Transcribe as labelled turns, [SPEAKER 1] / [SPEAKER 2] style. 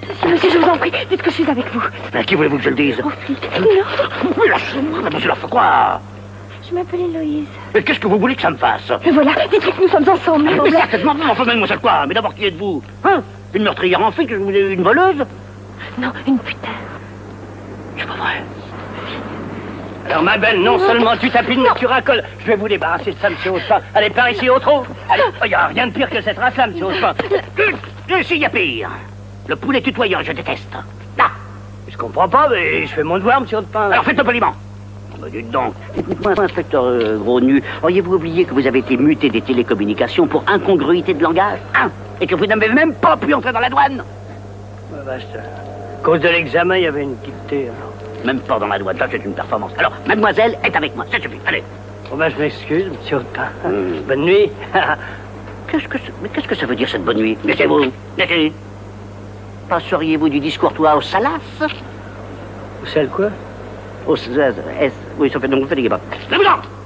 [SPEAKER 1] Si, monsieur, je vous en prie, dites que je suis avec vous.
[SPEAKER 2] À qui voulez-vous que je le dise?
[SPEAKER 1] Au flic. Non.
[SPEAKER 2] Mais lâchez-moi, monsieur Lafroy.
[SPEAKER 1] Je m'appelle Héloïse.
[SPEAKER 2] Mais qu'est-ce que vous voulez que ça me fasse?
[SPEAKER 1] Et voilà, dites-lui que nous sommes ensemble.
[SPEAKER 2] Mais certainement, mais enfin, mademoiselle quoi? Mais d'abord, qui êtes-vous? Hein? Une meurtrière en fuite, une voleuse?
[SPEAKER 1] Non, une putain.
[SPEAKER 2] C'est pas vrai.
[SPEAKER 3] Alors, ma belle, non seulement tu tapines, mais tu racoles. Je vais vous débarrasser de ça, monsieur Hautepin. Allez, par ici, au trot. Allez, il n'y a rien de pire que cette race-là, monsieur Hautepin.
[SPEAKER 2] Si, il y a pire. Le poulet tutoyant, je déteste. Là.
[SPEAKER 3] Je comprends pas, mais je fais mon devoir, monsieur Hautepin.
[SPEAKER 2] Alors, faites-le poliment. Oh, dites donc. Dites-moi, inspecteur Gros Nu, auriez-vous oublié que vous avez été muté des télécommunications pour incongruité de langage? Hein? Et que vous n'avez même pas pu entrer dans la douane?
[SPEAKER 3] Basta. À cause de l'examen, il y avait une dictée, alors.
[SPEAKER 2] Même pas dans la douane, ça c'est une performance. Alors, mademoiselle est avec moi, ça suffit, allez.
[SPEAKER 3] Oh ben, je m'excuse, monsieur Hautepin. Bonne nuit.
[SPEAKER 2] Qu'est-ce que ça veut dire, cette bonne nuit? Laissez-vous, laissez. Passeriez-vous du discours toi au Salas?
[SPEAKER 3] Vous savez quoi?
[SPEAKER 2] Au S, oui, ça fait donc, vous fatiguez pas. Lève-vous-en!